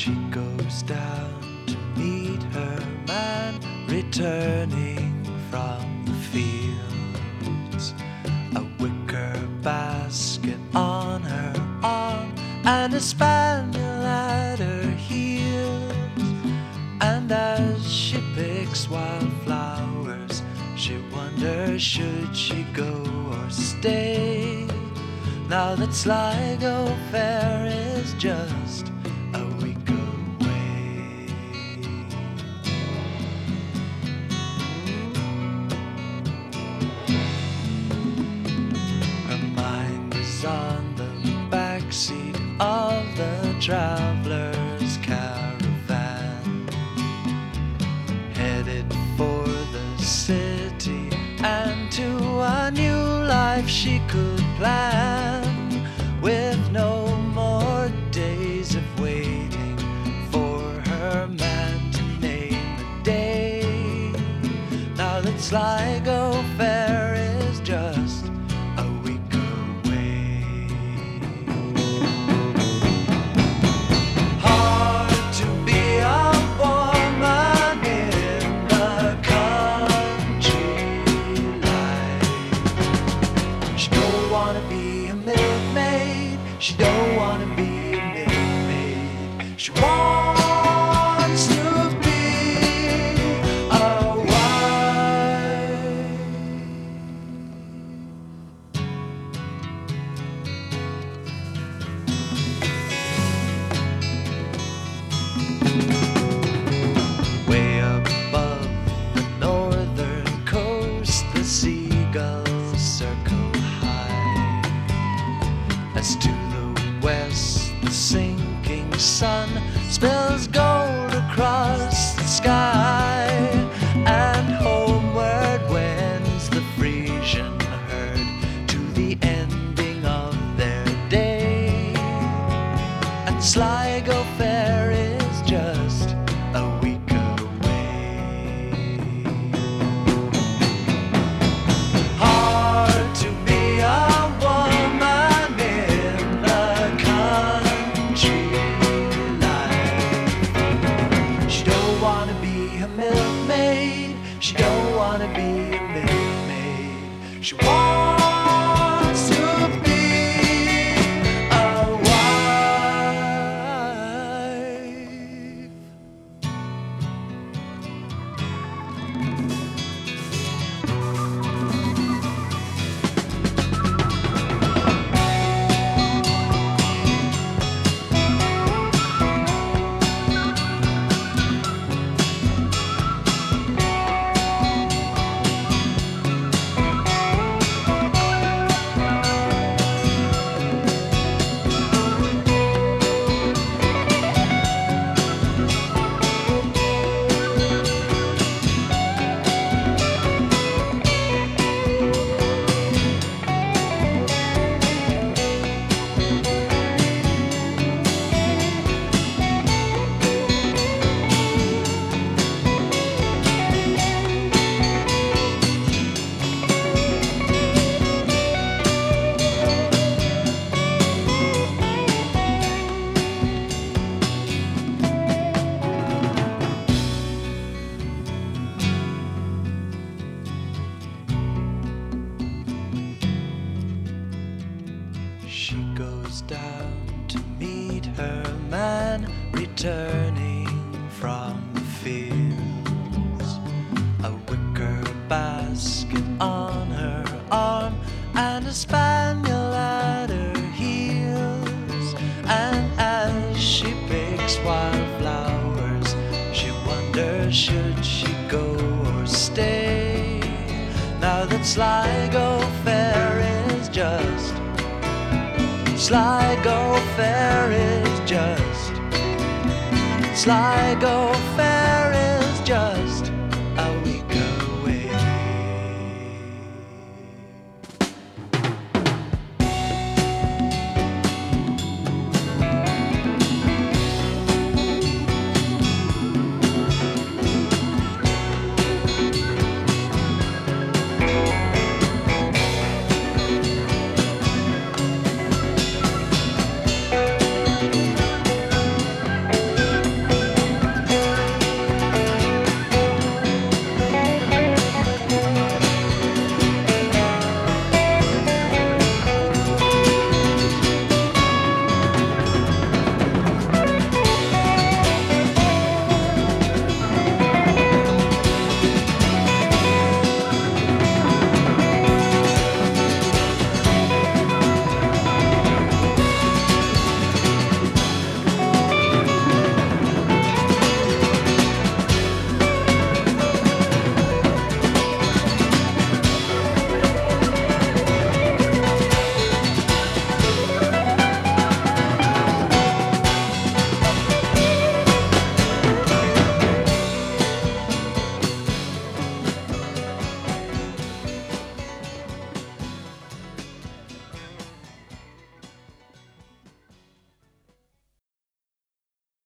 She goes down to meet her man, returning from the fields. A wicker basket on her arm and a spaniel at her heels. And as she picks wildflowers, she wonders should she go or stay, now that Sligo Fair is just a week away. Her mind is on the backseat of the traveler's caravan, headed for the city and to a new life she could plan, with no more days of waiting for her man to name the day, now that Sligo Fair is just a week away. Hard to be a woman in the country life. She don't wanna be a milkmaid, she don't wanna be a milkmaid. She wants to be a wife. Way above the northern coast, the seagulls circle high. As to the west, the sinking sun spills gold across the sky, and homeward wends the Frisian herd to the ending of their day. And Sligo Fair is just a week away. Hard to be a woman in the country life. She don't wanna be a milkmaid, she don't wanna be a milkmaid. She wants to be a wife. She goes down to meet her man, returning from the fields. A wicker basket on her arm and a spaniel at her heels. And as she picks wildflowers, she wonders should she go or stay, now that Sligo Fair is just Sligo Fair is just Sligo Fair.